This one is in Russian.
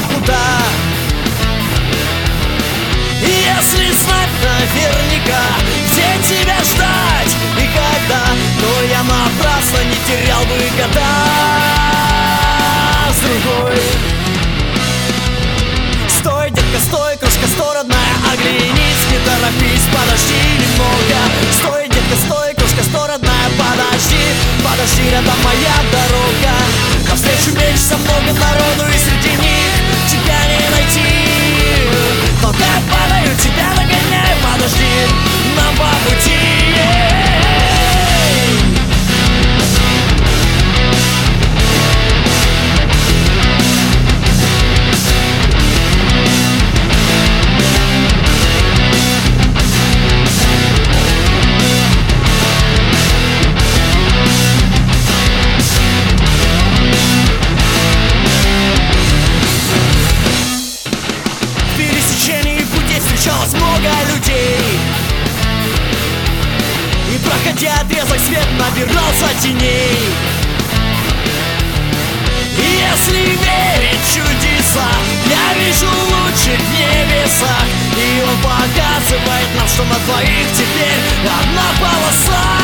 куда. Если знать наверняка, где тебя ждать и когда, то я напрасно не терял бы года с другой. Стой, детка, стой, крошка, стой, родная, оглянись, не торопись, подожди немного. Стой, детка, стой, крошка, стой, родная, подожди, подожди, рядом моя дорога. Навстречу мечется много народу, и среди них тебя не найти. Но я падаю, тебя нагоняю, подожди, нам по пути. Встречалось много людей, и проходя отрезок, свет набирался теней. И если верить в чудеса, я вижу лучик в небесах, и он показывает нам, что на двоих теперь одна полоса.